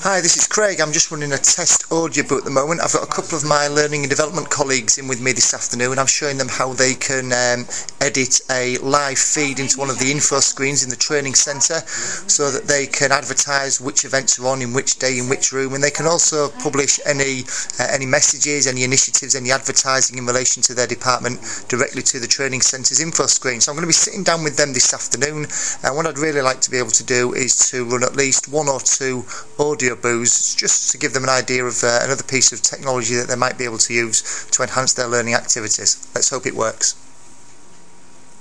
Hi, this is Craig. I'm just running a test audiobook at the moment. I've got a couple of my learning and development colleagues in with me this afternoon. I'm showing them how they can edit a live feed into one of the info screens in the training centre so that they can advertise which events are on, in which day, in which room, and they can also publish any messages, any initiatives, any advertising in relation to their department directly to the training centre's info screen. So I'm going to be sitting down with them this afternoon, and what I'd really like to be able to do is to run at least one or two audio booths just to give them an idea of another piece of technology that they might be able to use to enhance their learning activities. Let's hope it works.